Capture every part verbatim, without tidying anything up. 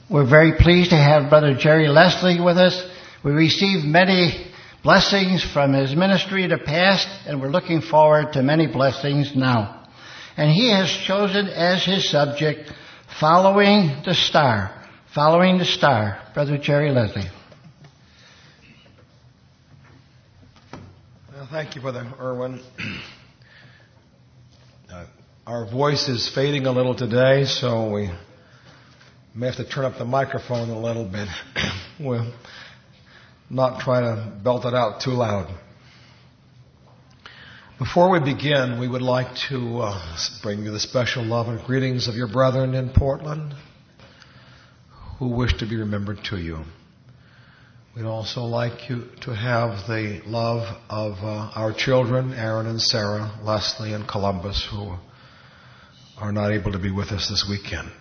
We're very pleased to have Brother Jerry Leslie with us. We received many blessings from his ministry in the past, and we're looking forward to many blessings now. And he has chosen as his subject, Following the Star. Following the Star. Brother Jerry Leslie. Well, thank you, Brother Irwin. uh, our voice is fading a little today, so we may have to turn up the microphone a little bit. We'll not try to belt it out too loud. Before we begin, we would like to uh, bring you the special love and greetings of your brethren in Portland who wish to be remembered to you. We'd also like you to have the love of uh, our children, Aaron and Sarah, Leslie and Columbus, who are not able to be with us this weekend.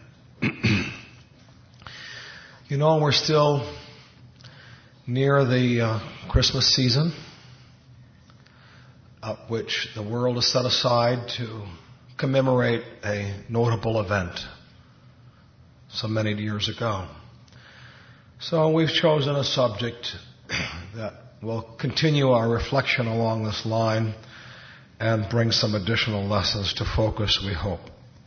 You know, we're still near the uh, Christmas season, uh, which the world has set aside to commemorate a notable event so many years ago. So we've chosen a subject that will continue our reflection along this line and bring some additional lessons to focus, we hope.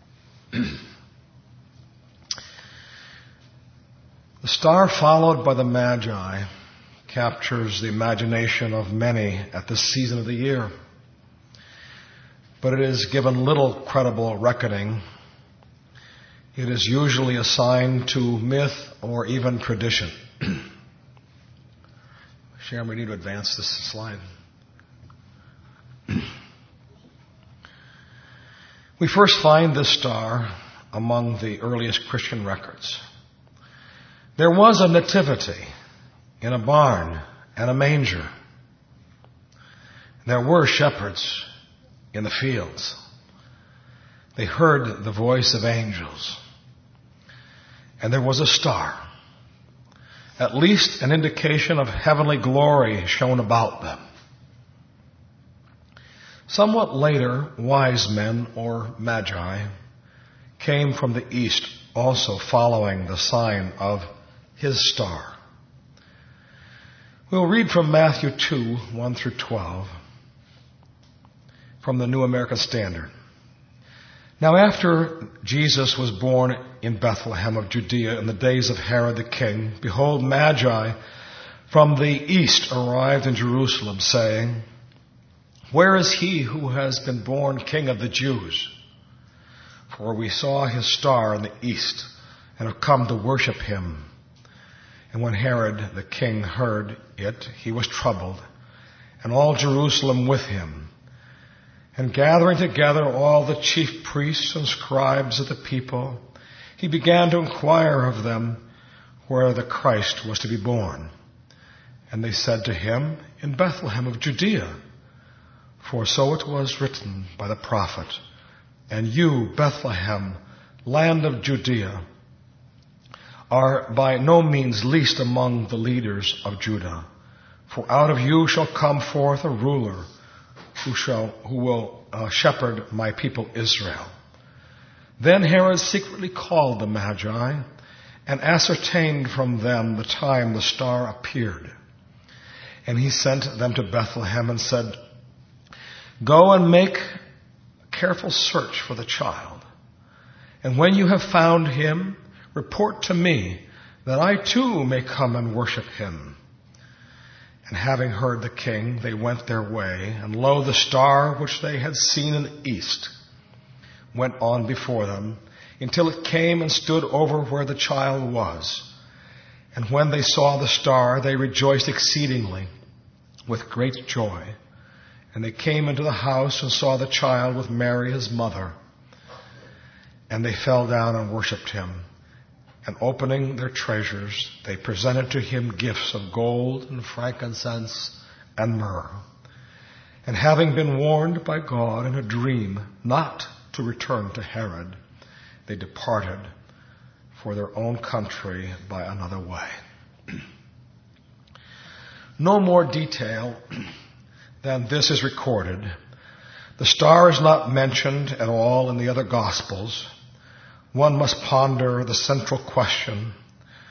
The star followed by the Magi captures the imagination of many at this season of the year. But it is given little credible reckoning. It is usually assigned to myth or even tradition. Sharon, we need to advance this slide. We first find this star among the earliest Christian records. There was a nativity in a barn and a manger. There were shepherds in the fields. They heard the voice of angels. And there was a star. At least an indication of heavenly glory shone about them. Somewhat later, wise men, or magi, came from the east, also following the sign of his star. We'll read from Matthew two, one through twelve, from the New American Standard. Now after Jesus was born in Bethlehem of Judea in the days of Herod the king, behold, Magi from the east arrived in Jerusalem, saying, Where is he who has been born King of the Jews? For we saw his star in the east and have come to worship him. And when Herod the king heard it, he was troubled, and all Jerusalem with him. And gathering together all the chief priests and scribes of the people, he began to inquire of them where the Christ was to be born. And they said to him, In Bethlehem of Judea, for so it was written by the prophet, And you, Bethlehem, land of Judea, are by no means least among the leaders of Judah. For out of you shall come forth a ruler who shall, who will uh, shepherd my people Israel. Then Herod secretly called the Magi and ascertained from them the time the star appeared. And he sent them to Bethlehem and said, Go and make a careful search for the child. And when you have found him, report to me, that I too may come and worship him. And having heard the king, they went their way, and lo, the star which they had seen in the east went on before them, until it came and stood over where the child was. And when they saw the star, they rejoiced exceedingly with great joy. And they came into the house and saw the child with Mary his mother. And they fell down and worshipped him. And opening their treasures, they presented to him gifts of gold and frankincense and myrrh. And having been warned by God in a dream not to return to Herod, they departed for their own country by another way. No more detail than this is recorded. The star is not mentioned at all in the other Gospels. One must ponder the central question,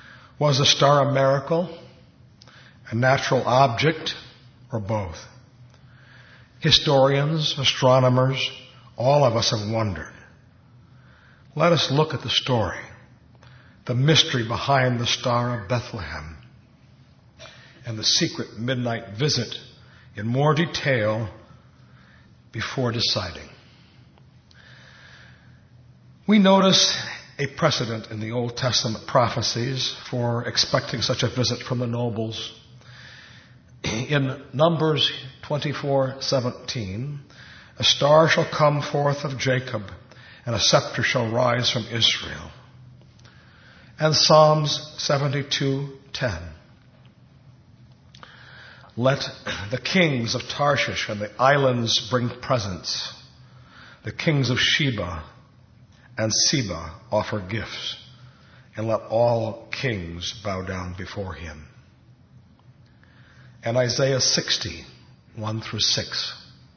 Was the star a miracle, a natural object, or both? Historians, astronomers, all of us have wondered. Let us look at the story, the mystery behind the Star of Bethlehem, and the secret midnight visit in more detail before deciding. We notice a precedent in the Old Testament prophecies for expecting such a visit from the nobles. In Numbers twenty-four seventeen, a star shall come forth of Jacob, and a scepter shall rise from Israel. And Psalms seventy-two ten. Let the kings of Tarshish and the islands bring presents. The kings of Sheba and Seba offer gifts, and let all kings bow down before him. And Isaiah sixty, one through six.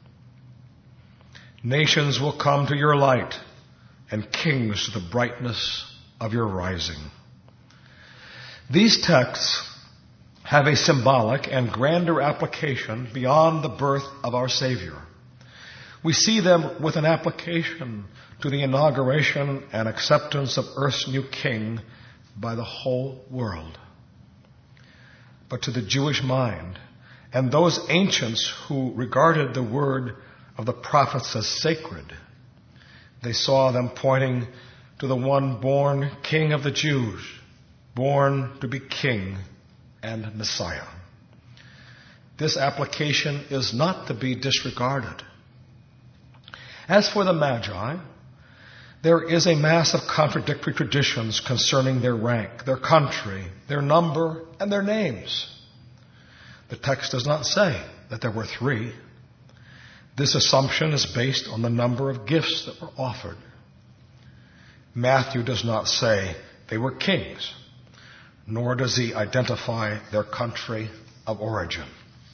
Nations will come to your light, and kings to the brightness of your rising. These texts have a symbolic and grander application beyond the birth of our Savior. We see them with an application to the inauguration and acceptance of earth's new king by the whole world. But to the Jewish mind, and those ancients who regarded the word of the prophets as sacred, they saw them pointing to the one born King of the Jews, born to be King and Messiah. This application is not to be disregarded. As for the Magi, there is a mass of contradictory traditions concerning their rank, their country, their number, and their names. The text does not say that there were three. This assumption is based on the number of gifts that were offered. Matthew does not say they were kings, nor does he identify their country of origin.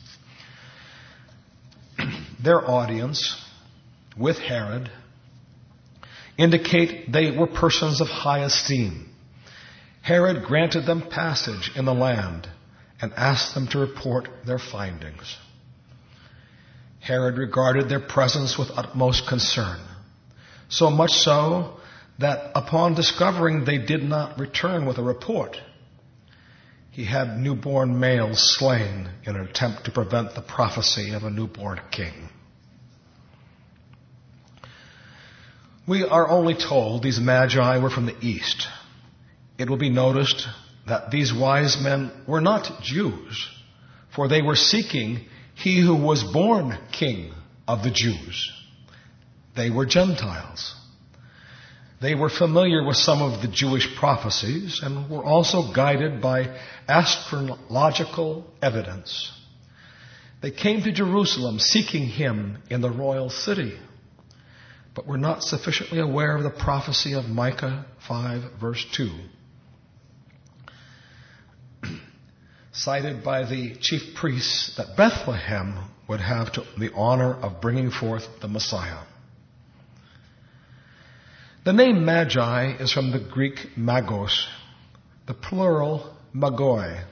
Their audience with Herod indicate they were persons of high esteem. Herod granted them passage in the land and asked them to report their findings. Herod regarded their presence with utmost concern, so much so that upon discovering they did not return with a report, he had newborn males slain in an attempt to prevent the prophecy of a newborn king. We are only told these magi were from the east. It will be noticed that these wise men were not Jews, for they were seeking he who was born King of the Jews. They were Gentiles. They were familiar with some of the Jewish prophecies and were also guided by astrological evidence. They came to Jerusalem seeking him in the royal city, but were not sufficiently aware of the prophecy of Micah five, verse two. Cited by the chief priests that Bethlehem would have to the honor of bringing forth the Messiah. The name Magi is from the Greek magos, the plural magoi.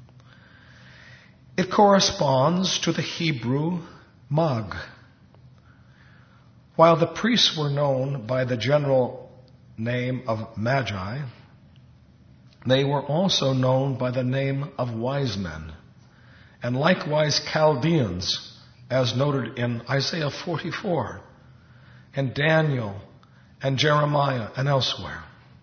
It corresponds to the Hebrew mag. While the priests were known by the general name of Magi, they were also known by the name of wise men, and likewise Chaldeans, as noted in Isaiah forty-four, and Daniel, and Jeremiah, and elsewhere.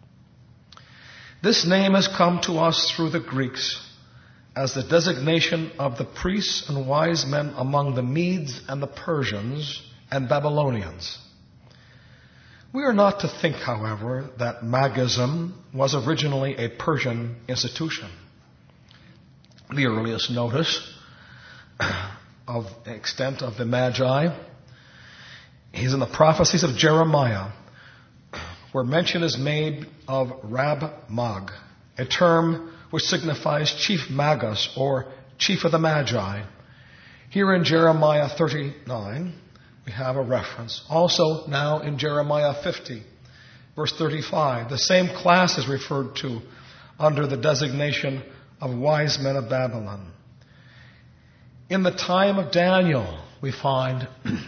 This name has come to us through the Greeks as the designation of the priests and wise men among the Medes and the Persians and Babylonians. We are not to think, however, that Magism was originally a Persian institution. The earliest notice of the extent of the Magi is in the prophecies of Jeremiah, where mention is made of Rab Mag, a term which signifies chief magus or chief of the Magi. Here in Jeremiah thirty-nine, we have a reference. Also now in Jeremiah fifty, verse thirty-five, the same class is referred to under the designation of wise men of Babylon. In the time of Daniel, we find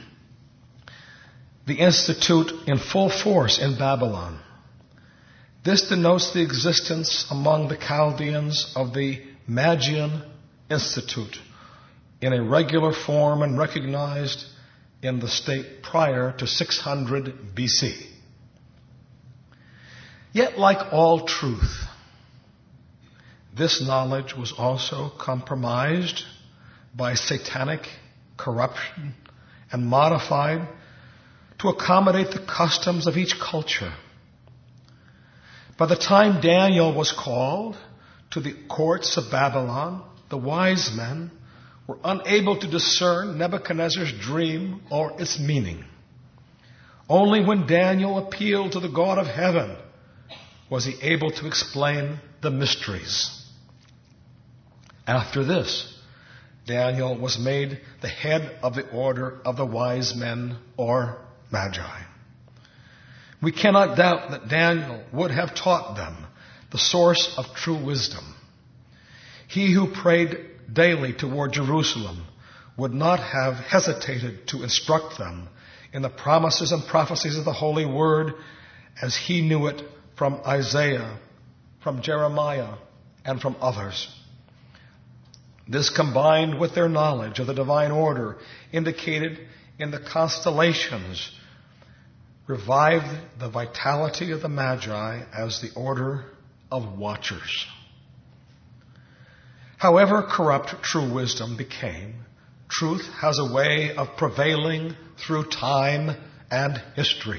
the institute in full force in Babylon. This denotes the existence among the Chaldeans of the Magian Institute in a regular form and recognized in the state prior to six hundred B C. Yet, like all truth, this knowledge was also compromised by satanic corruption and modified to accommodate the customs of each culture. By the time Daniel was called to the courts of Babylon, the wise men were unable to discern Nebuchadnezzar's dream or its meaning. Only when Daniel appealed to the God of heaven was he able to explain the mysteries. After this, Daniel was made the head of the order of the wise men or magi. We cannot doubt that Daniel would have taught them the source of true wisdom. He who prayed daily toward Jerusalem would not have hesitated to instruct them in the promises and prophecies of the Holy Word as he knew it from Isaiah, from Jeremiah, and from others. This, combined with their knowledge of the divine order indicated in the constellations, revived the vitality of the Magi as the order of watchers. However corrupt true wisdom became, truth has a way of prevailing through time and history.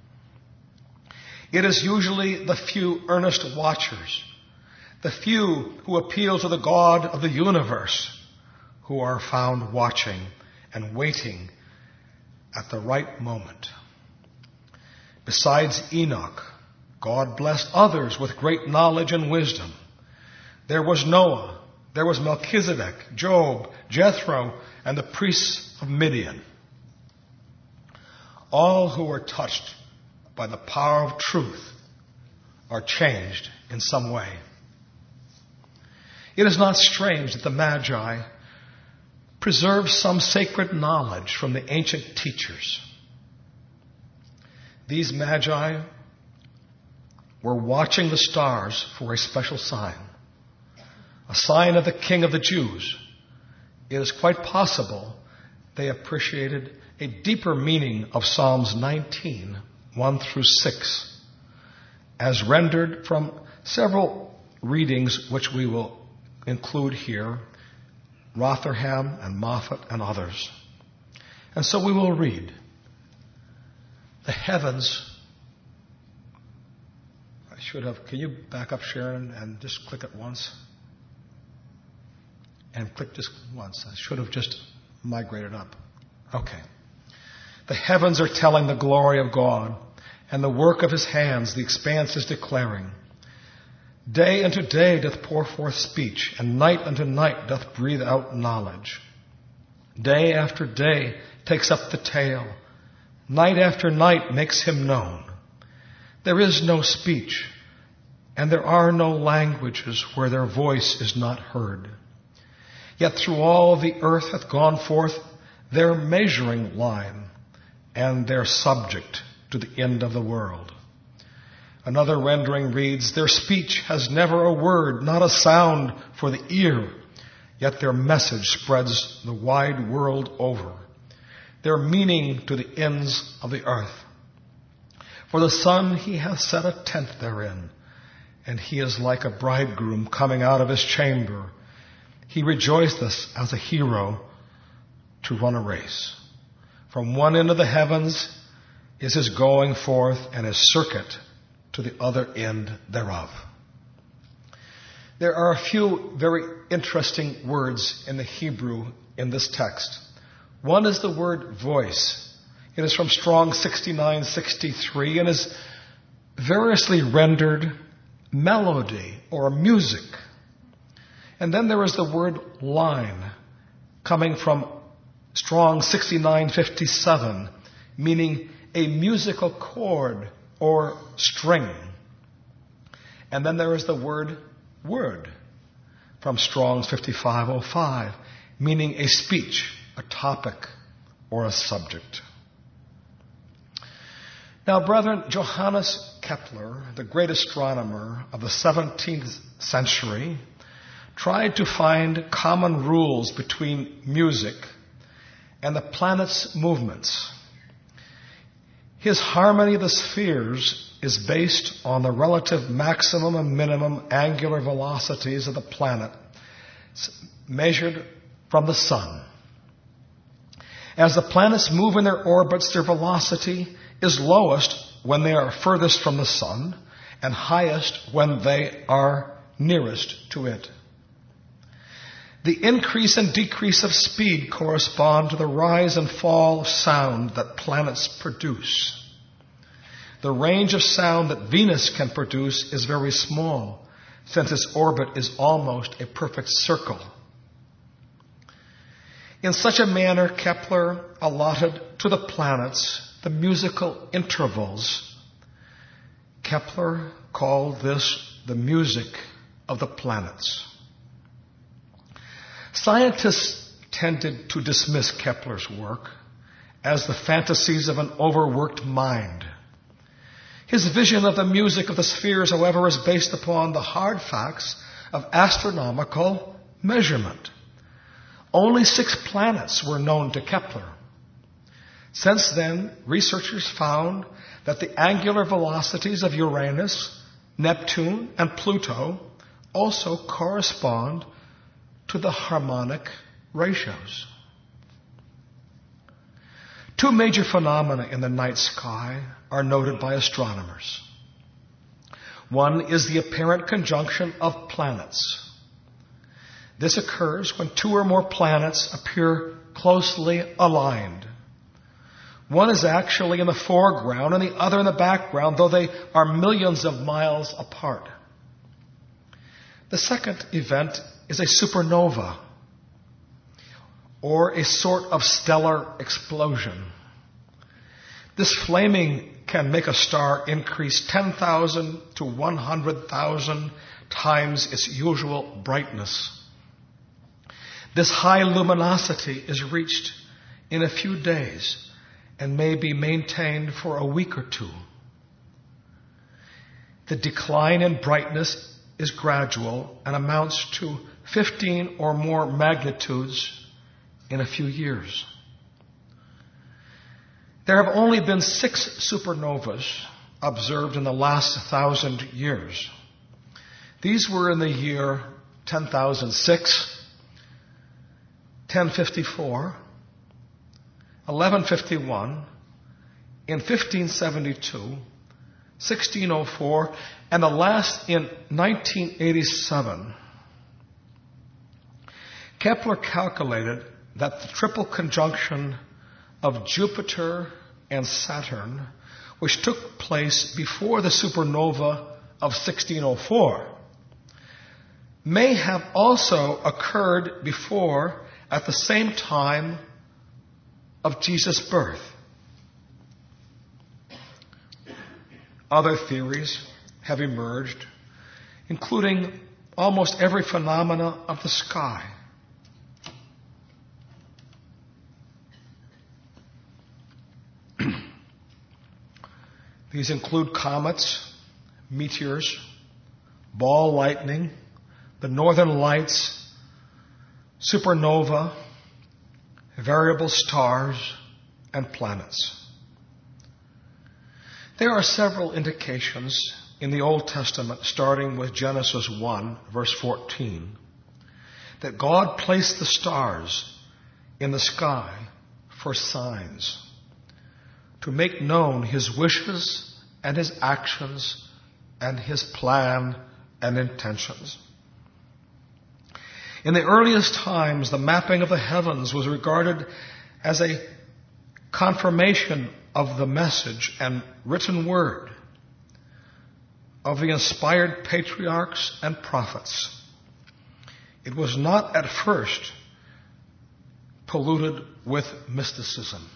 It is usually the few earnest watchers, the few who appeal to the God of the universe, who are found watching and waiting at the right moment. Besides Enoch, God blessed others with great knowledge and wisdom. There was Noah, there was Melchizedek, Job, Jethro, and the priests of Midian. All who are touched by the power of truth are changed in some way. It is not strange that the Magi preserved some sacred knowledge from the ancient teachers. These Magi were watching the stars for a special sign, a sign of the King of the Jews. It is quite possible they appreciated a deeper meaning of Psalms nineteen, one through six, as rendered from several readings which we will include here, Rotherham and Moffat and others. And so we will read, the heavens, I should have, can you back up, Sharon, and just click it once? And click just once. I should have just migrated up. Okay. The heavens are telling the glory of God, and the work of his hands the expanse is declaring. Day unto day doth pour forth speech, and night unto night doth breathe out knowledge. Day after day takes up the tale. Night after night makes him known. There is no speech, and there are no languages where their voice is not heard. Yet through all the earth hath gone forth their measuring line, and their subject to the end of the world. Another rendering reads, their speech has never a word, not a sound for the ear, yet their message spreads the wide world over, their meaning to the ends of the earth. For the sun he hath set a tent therein, and he is like a bridegroom coming out of his chamber. He rejoiceth as a hero to run a race. From one end of the heavens is his going forth, and his circuit to the other end thereof. There are a few very interesting words in the Hebrew in this text. One is the word voice. It is from Strong sixty-nine sixty-three and is variously rendered melody or music. And then there is the word line, coming from Strong sixty-nine fifty-seven, meaning a musical chord or string. And then there is the word word from Strong's fifty-five oh five, meaning a speech, a topic, or a subject. Now, brethren, Johannes Kepler, the great astronomer of the seventeenth century, tried to find common rules between music and the planet's movements. His harmony of the spheres is based on the relative maximum and minimum angular velocities of the planet measured from the sun. As the planets move in their orbits, their velocity is lowest when they are furthest from the sun and highest when they are nearest to it. The increase and decrease of speed correspond to the rise and fall of sound that planets produce. The range of sound that Venus can produce is very small, since its orbit is almost a perfect circle. In such a manner, Kepler allotted to the planets the musical intervals. Kepler called this the music of the planets. Scientists tended to dismiss Kepler's work as the fantasies of an overworked mind. His vision of the music of the spheres, however, is based upon the hard facts of astronomical measurement. Only six planets were known to Kepler. Since then, researchers found that the angular velocities of Uranus, Neptune, and Pluto also correspond to the harmonic ratios. Two major phenomena in the night sky are noted by astronomers. One is the apparent conjunction of planets. This occurs when two or more planets appear closely aligned. One is actually in the foreground and the other in the background, though they are millions of miles apart. The second event is a supernova, or a sort of stellar explosion. This flaming can make a star increase ten thousand to one hundred thousand times its usual brightness. This high luminosity is reached in a few days and may be maintained for a week or two. The decline in brightness is gradual and amounts to fifteen or more magnitudes in a few years. There have only been six supernovas observed in the last thousand years. These were in the year ten thousand six, ten fifty-four, eleven fifty-one, in fifteen seventy-two, sixteen oh four, and the last in nineteen eighty-seven. Kepler calculated that the triple conjunction of Jupiter and Saturn, which took place before the supernova of sixteen oh four, may have also occurred before at the same time of Jesus' birth. Other theories have emerged, including almost every phenomena of the sky. These include comets, meteors, ball lightning, the northern lights, supernova, variable stars, and planets. There are several indications in the Old Testament, starting with Genesis one, verse fourteen, that God placed the stars in the sky for signs, to make known his wishes and his actions and his plan and intentions. In the earliest times, the mapping of the heavens was regarded as a confirmation of the message and written word of the inspired patriarchs and prophets. It was not at first polluted with mysticism.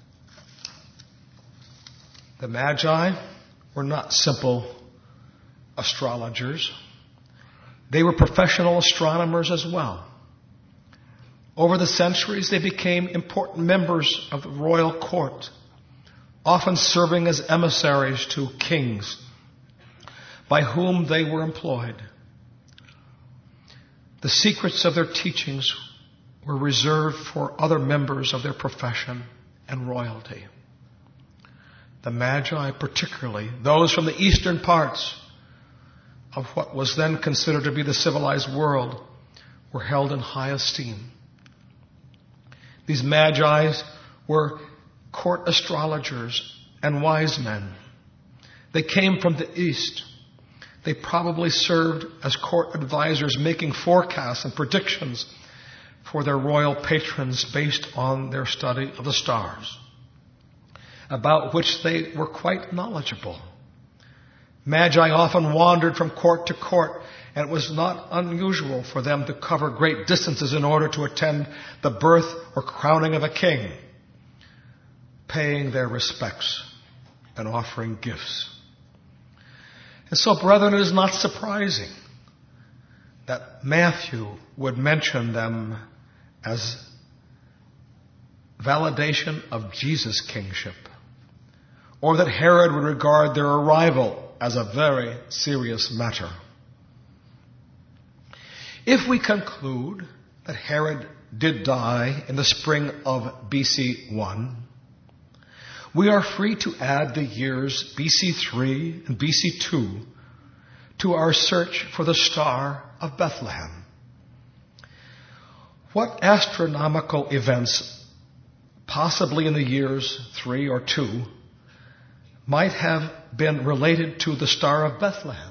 The Magi were not simple astrologers. They were professional astronomers as well. Over the centuries, they became important members of the royal court, often serving as emissaries to kings by whom they were employed. The secrets of their teachings were reserved for other members of their profession and royalty. The Magi, particularly those from the eastern parts of what was then considered to be the civilized world, were held in high esteem. These Magi were court astrologers and wise men. They came from the east. They probably served as court advisors, making forecasts and predictions for their royal patrons based on their study of the stars, about which they were quite knowledgeable. Magi often wandered from court to court, and it was not unusual for them to cover great distances in order to attend the birth or crowning of a king, paying their respects and offering gifts. And so, brethren, it is not surprising that Matthew would mention them as validation of Jesus' kingship, or that Herod would regard their arrival as a very serious matter. If we conclude that Herod did die in the spring of B C one, we are free to add the years B C three and B C two to our search for the Star of Bethlehem. What astronomical events, possibly in the years three or two, might have been related to the Star of Bethlehem?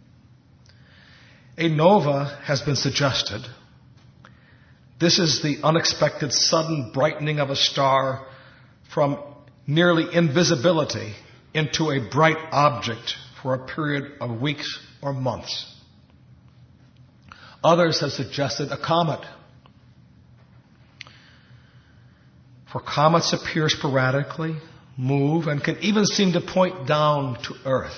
A nova has been suggested. This is the unexpected sudden brightening of a star from nearly invisibility into a bright object for a period of weeks or months. Others have suggested a comet. For comets appear sporadically, move, and can even seem to point down to Earth.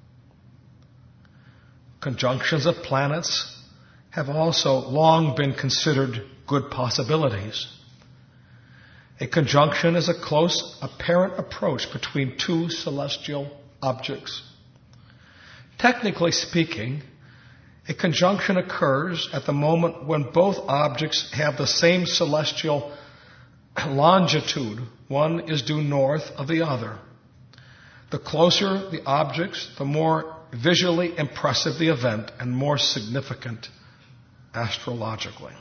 Conjunctions of planets have also long been considered good possibilities. A conjunction is a close, apparent approach between two celestial objects. Technically speaking, a conjunction occurs at the moment when both objects have the same celestial longitude. One is due north of the other. The closer the objects, the more visually impressive the event and more significant astrologically.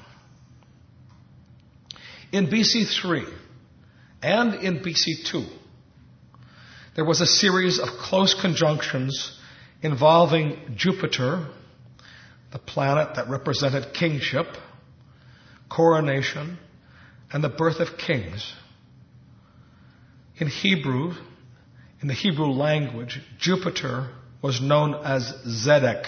In B C three and in B C two, there was a series of close conjunctions involving Jupiter, the planet that represented kingship, coronation, and the birth of kings. In Hebrew, in the Hebrew language, Jupiter was known as Zedek,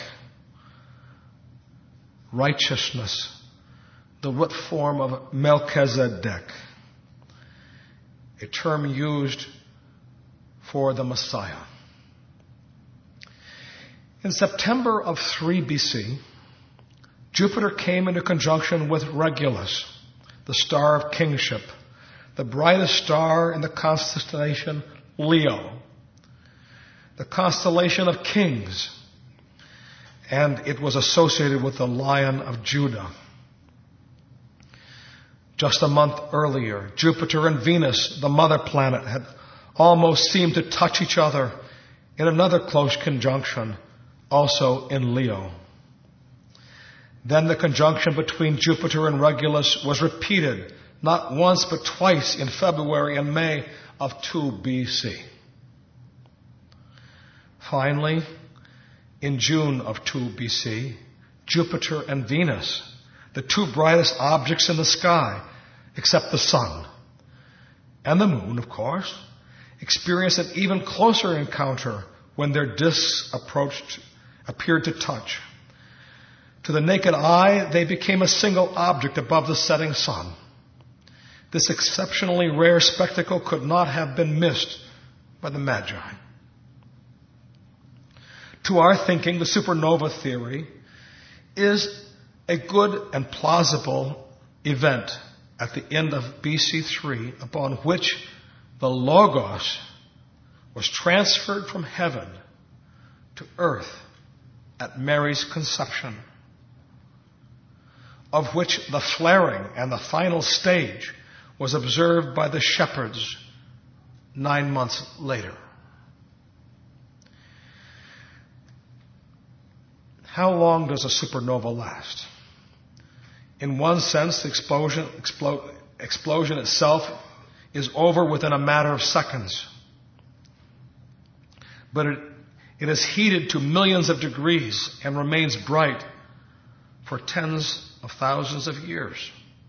righteousness, the root form of Melchizedek, a term used for the Messiah. In September of three B C, Jupiter came into conjunction with Regulus, the star of kingship, the brightest star in the constellation Leo, the constellation of kings, and it was associated with the Lion of Judah. Just a month earlier, Jupiter and Venus, the mother planet, had almost seemed to touch each other in another close conjunction, also in Leo. Then the conjunction between Jupiter and Regulus was repeated, not once but twice, in February and May of two B C. Finally, in June of two B C, Jupiter and Venus, the two brightest objects in the sky, except the sun, and the moon, of course, experienced an even closer encounter when their disks approached, appeared to touch. To the naked eye, they became a single object above the setting sun. This exceptionally rare spectacle could not have been missed by the Magi. To our thinking, the supernova theory is a good and plausible event at the end of B C three upon which the Logos was transferred from heaven to earth at Mary's conception, of which the flaring and the final stage was observed by the shepherds nine months later. How long does a supernova last? In one sense, the explosion, explo- explosion itself is over within a matter of seconds. But it, it is heated to millions of degrees and remains bright for tens of thousands of years.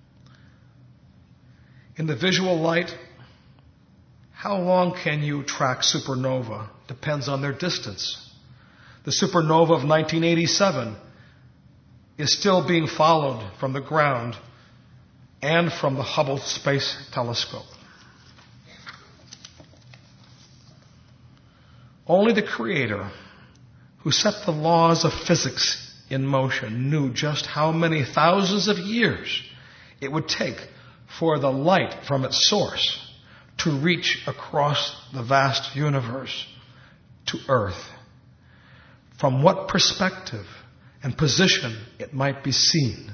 In the visual light, how long can you track supernova? Depends on their distance. The supernova of nineteen eighty-seven is still being followed from the ground and from the Hubble Space Telescope. Only the Creator, who set the laws of physics in motion, knew just how many thousands of years it would take for the light from its source to reach across the vast universe to Earth. From what perspective and position it might be seen.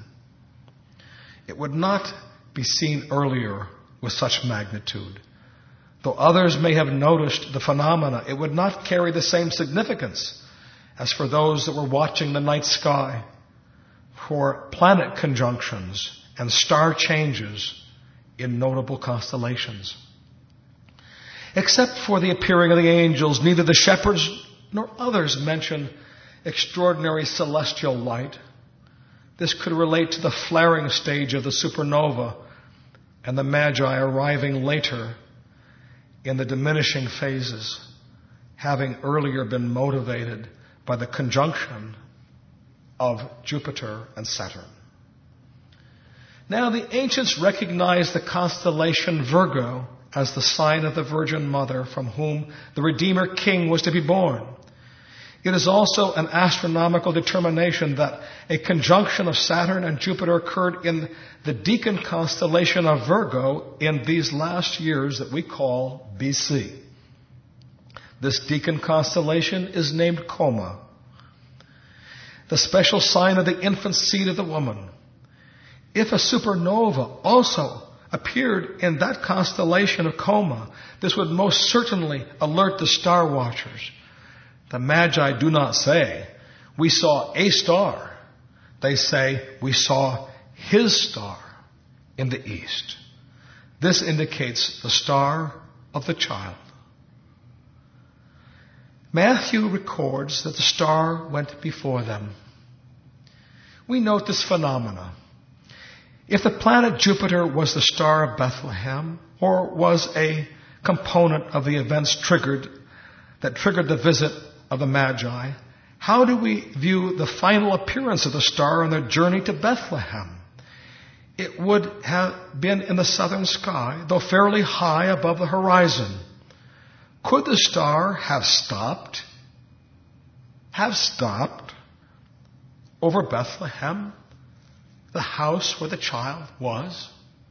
It would not be seen earlier with such magnitude. Though others may have noticed the phenomena, it would not carry the same significance as for those that were watching the night sky for planet conjunctions and star changes in notable constellations. Except for the appearing of the angels, neither the shepherds nor others mention extraordinary celestial light. This could relate to the flaring stage of the supernova and the Magi arriving later in the diminishing phases, having earlier been motivated by the conjunction of Jupiter and Saturn. Now, the ancients recognized the constellation Virgo as the sign of the Virgin Mother from whom the Redeemer King was to be born. It is also an astronomical determination that a conjunction of Saturn and Jupiter occurred in the Deacon constellation of Virgo in these last years that we call B C. This Deacon constellation is named Coma, the special sign of the infant seed of the woman. If a supernova also appeared in that constellation of Coma, this would most certainly alert the star watchers. The Magi do not say, we saw a star. They say, we saw his star in the east. This indicates the star of the child. Matthew records that the star went before them. We note this phenomena. If the planet Jupiter was the star of Bethlehem, or was a component of the events triggered that triggered the visit of the Magi, how do we view the final appearance of the star on their journey to Bethlehem? It would have been in the southern sky, though fairly high above the horizon. Could the star have stopped, have stopped over Bethlehem, the house where the child was?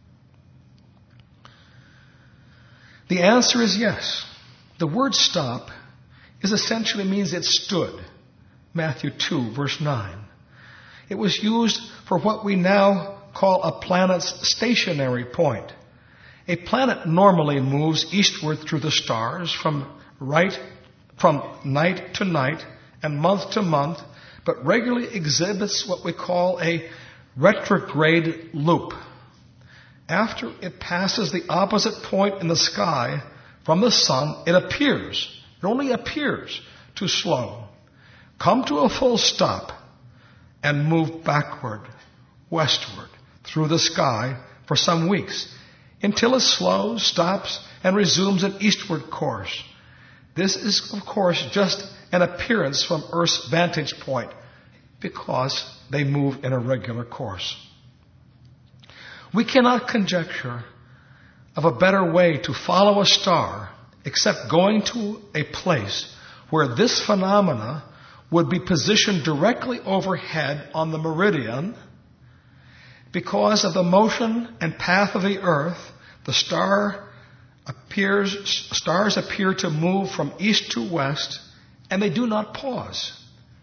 The answer is yes. The word stop is essentially means it stood. Matthew two, verse nine. It was used for what we now call a planet's stationary point. A planet normally moves eastward through the stars from right, from night to night and month to month, but regularly exhibits what we call a retrograde loop. After it passes the opposite point in the sky from the sun, it appears It only appears to slow, come to a full stop, and move backward, westward, through the sky for some weeks, until it slows, stops, and resumes an eastward course. This is, of course, just an appearance from Earth's vantage point, because they move in a regular course. We cannot conjecture of a better way to follow a star except going to a place where this phenomena would be positioned directly overhead on the meridian. Because of the motion and path of the earth, the star appears, stars appear to move from east to west, and they do not pause.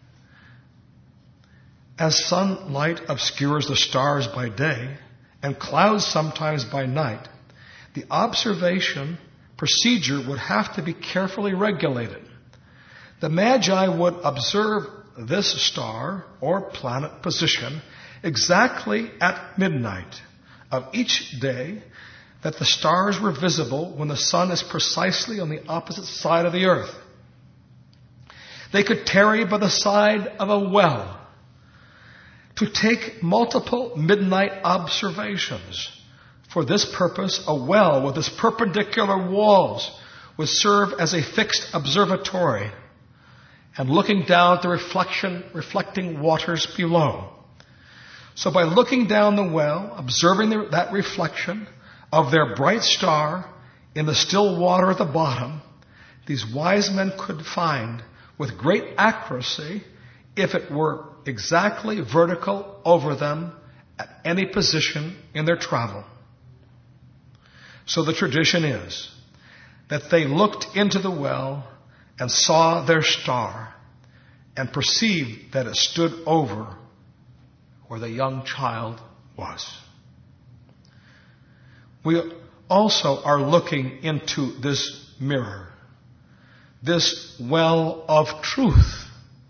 As sunlight obscures the stars by day and clouds sometimes by night, the observation procedure would have to be carefully regulated. The Magi would observe this star or planet position exactly at midnight of each day, that the stars were visible when the sun is precisely on the opposite side of the earth. They could tarry by the side of a well to take multiple midnight observations. For this purpose, a well with its perpendicular walls would serve as a fixed observatory, and looking down at the reflection, reflecting waters below. So by looking down the well, observing the, that reflection of their bright star in the still water at the bottom, these wise men could find with great accuracy if it were exactly vertical over them at any position in their travel. So the tradition is that they looked into the well and saw their star and perceived that it stood over where the young child was. We also are looking into this mirror, this well of truth,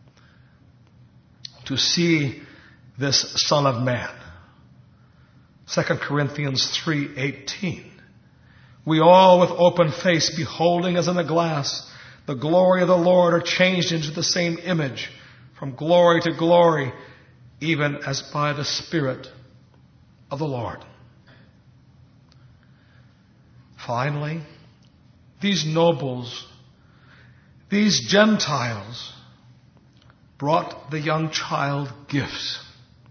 to see this Son of Man. Second Corinthians three eighteen. We all with open face, beholding as in a glass the glory of the Lord, are changed into the same image from glory to glory, even as by the Spirit of the Lord. Finally, these nobles, these Gentiles, brought the young child gifts.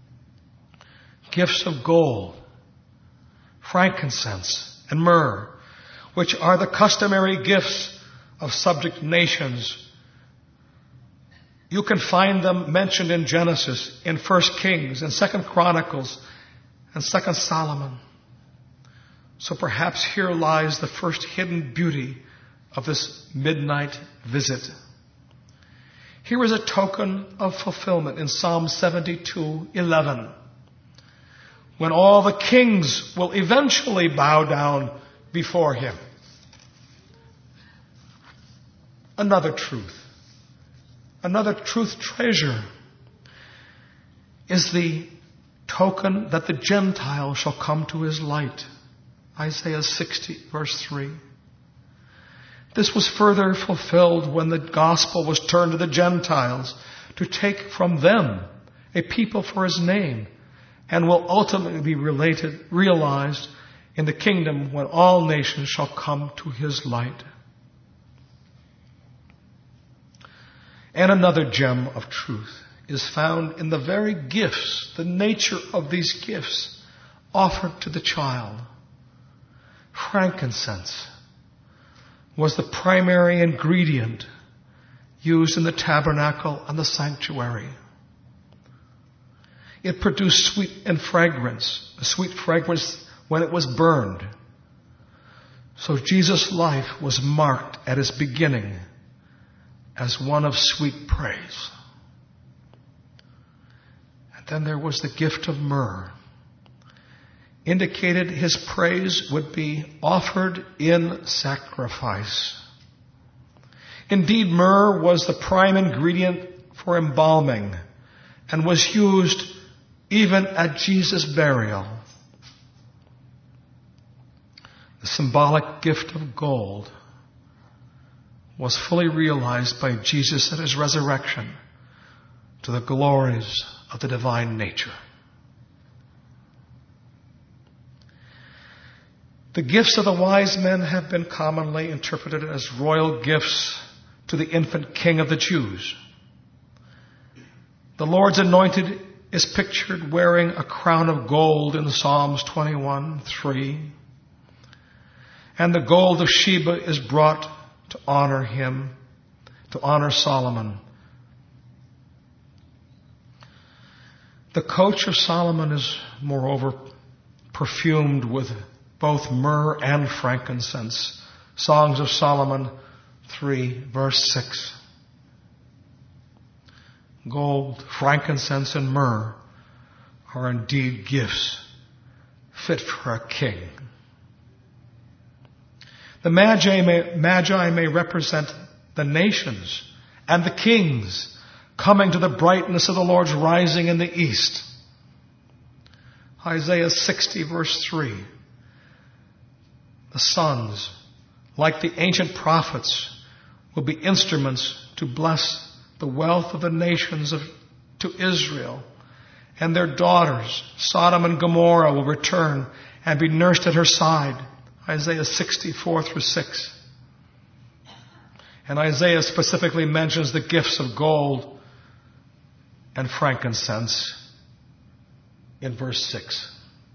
Gifts of gold, frankincense, and myrrh, which are the customary gifts of subject nations. You can find them mentioned in Genesis, in First Kings, in Second Chronicles, and Second Solomon. So perhaps here lies the first hidden beauty of this midnight visit. Here is a token of fulfillment in Psalm seventy-two eleven. When all the kings will eventually bow down before him. Another truth, another truth treasure is the token that the Gentiles shall come to his light. Isaiah sixty, verse three. This was further fulfilled when the gospel was turned to the Gentiles to take from them a people for his name, and will ultimately be related, realized in the kingdom when all nations shall come to his light. And another gem of truth is found in the very gifts, the nature of these gifts offered to the child. Frankincense was the primary ingredient used in the tabernacle and the sanctuary. It produced sweet and fragrance, a sweet fragrance when it was burned. So Jesus' life was marked at its beginning as one of sweet praise. And then there was the gift of myrrh. Indicated his praise would be offered in sacrifice. Indeed, myrrh was the prime ingredient for embalming and was used even at Jesus' burial. The symbolic gift of gold was fully realized by Jesus at his resurrection to the glories of the divine nature. The gifts of the wise men have been commonly interpreted as royal gifts to the infant king of the Jews. The Lord's anointed is pictured wearing a crown of gold in Psalms twenty-one three. And the gold of Sheba is brought to honor him, to honor Solomon. The coach of Solomon is, moreover, perfumed with both myrrh and frankincense. Songs of Solomon three, verse six. Gold, frankincense, and myrrh are indeed gifts fit for a king. The Magi may, Magi may represent the nations and the kings coming to the brightness of the Lord's rising in the east. Isaiah sixty, verse three. The sons, like the ancient prophets, will be instruments to bless the wealth of the nations of, to Israel. And their daughters, Sodom and Gomorrah, will return and be nursed at her side. Isaiah sixty-four through six. And Isaiah specifically mentions the gifts of gold and frankincense in verse six.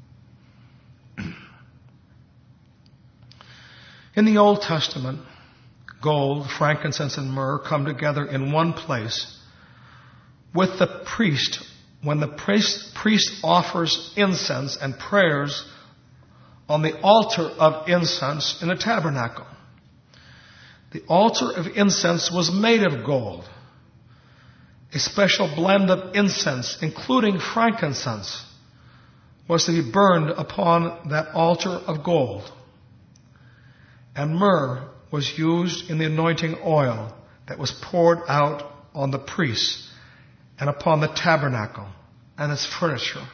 In the Old Testament, gold, frankincense, and myrrh come together in one place with the priest when the priest, priest offers incense and prayers on the altar of incense in the tabernacle. The altar of incense was made of gold. A special blend of incense, including frankincense, was to be burned upon that altar of gold. And myrrh was used in the anointing oil that was poured out on the priests and upon the tabernacle and its furniture.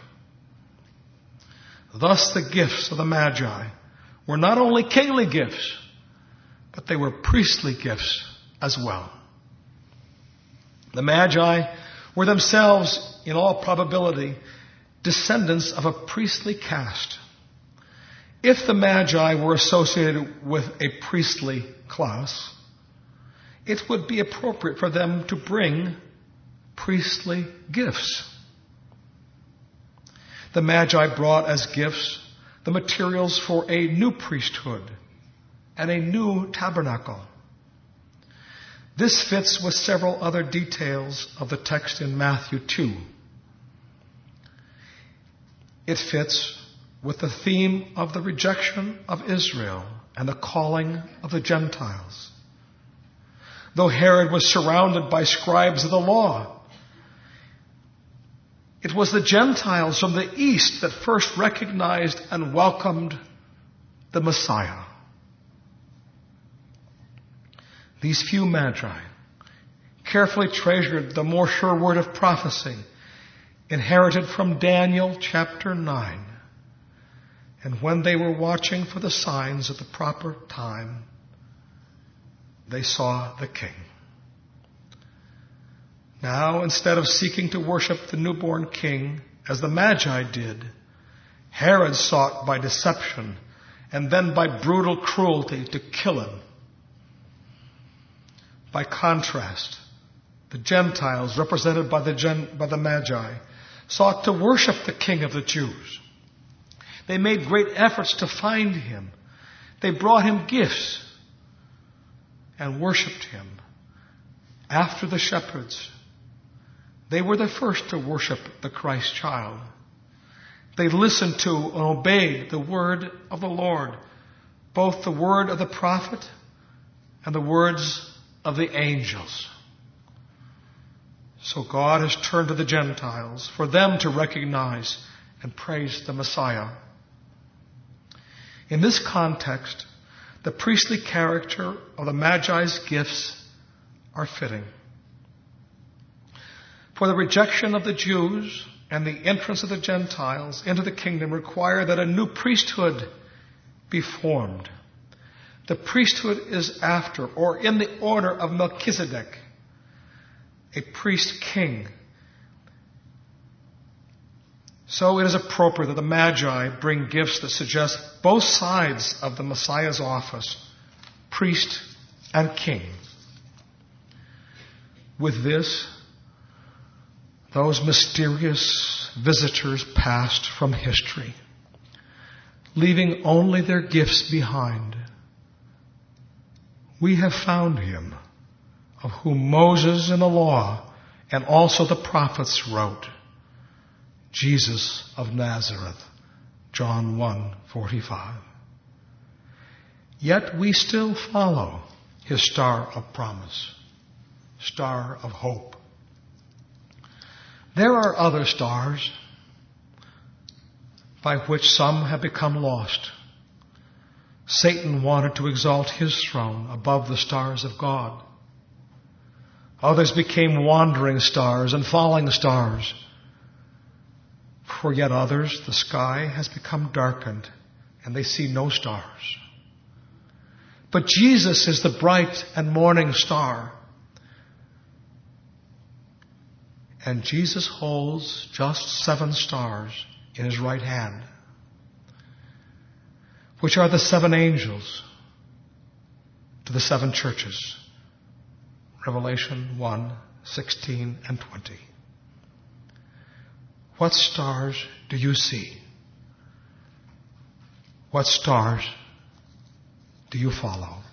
Thus the gifts of the Magi were not only kingly gifts, but they were priestly gifts as well. The Magi were themselves, in all probability, descendants of a priestly caste. If the Magi were associated with a priestly class, it would be appropriate for them to bring priestly gifts. The Magi brought as gifts the materials for a new priesthood and a new tabernacle. This fits with several other details of the text in Matthew two. It fits with the theme of the rejection of Israel and the calling of the Gentiles. Though Herod was surrounded by scribes of the law, it was the Gentiles from the east that first recognized and welcomed the Messiah. These few Magi carefully treasured the more sure word of prophecy inherited from Daniel chapter nine. And when they were watching for the signs at the proper time, they saw the King. Now, instead of seeking to worship the newborn King, as the Magi did, Herod sought by deception and then by brutal cruelty to kill him. By contrast, the Gentiles, represented by the, Gen- by the Magi, sought to worship the King of the Jews. They made great efforts to find him. They brought him gifts and worshipped him. After the shepherds, they were the first to worship the Christ child. They listened to and obeyed the word of the Lord, both the word of the prophet and the words of the angels. So God has turned to the Gentiles for them to recognize and praise the Messiah. In this context, the priestly character of the Magi's gifts are fitting. For the rejection of the Jews and the entrance of the Gentiles into the kingdom require that a new priesthood be formed. The priesthood is after, or in the order of Melchizedek, a priest king. So it is appropriate that the Magi bring gifts that suggest both sides of the Messiah's office, priest and king. With this, those mysterious visitors passed from history, leaving only their gifts behind. We have found him, of whom Moses in the law and also the prophets wrote. Jesus of Nazareth. John one forty-five. Yet we still follow his star of promise, star of hope. There are other stars by which some have become lost. Satan wanted to exalt his throne above the stars of God. Others became wandering stars and falling stars. For yet others, the sky has become darkened and they see no stars. But Jesus is the bright and morning star. And Jesus holds just seven stars in his right hand, which are the seven angels to the seven churches. Revelation one, sixteen and twenty. What stars do you see? What stars do you follow?